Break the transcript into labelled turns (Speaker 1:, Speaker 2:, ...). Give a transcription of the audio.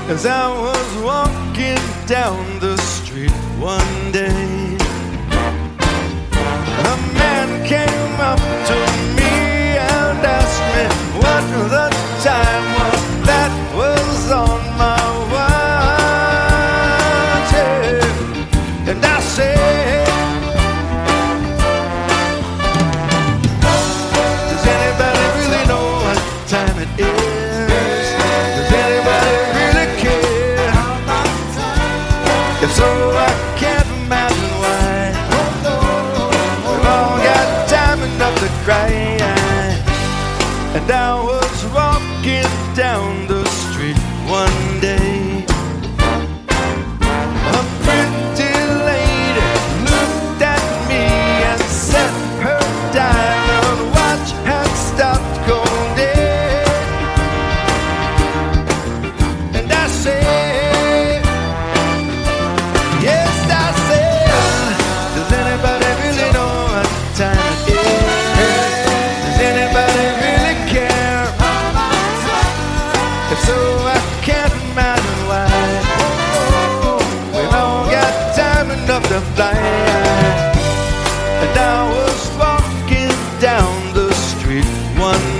Speaker 1: As I was walking down the street one day, a man came up to me and asked me what the time was that was on my watch. Yeah. And I said, does anybody really know what time it is? Does anybody really care? If so, I can't imagine why. We've all got time enough to cry. And I was walking down the street one day. A pretty lady looked at me and said her diamond watch had stopped going dead. And I said, yes, I said, does anybody really know what time it is? Does anybody really care? If so, I can't imagine why. We've all got time enough to fly. And I was walking down the street one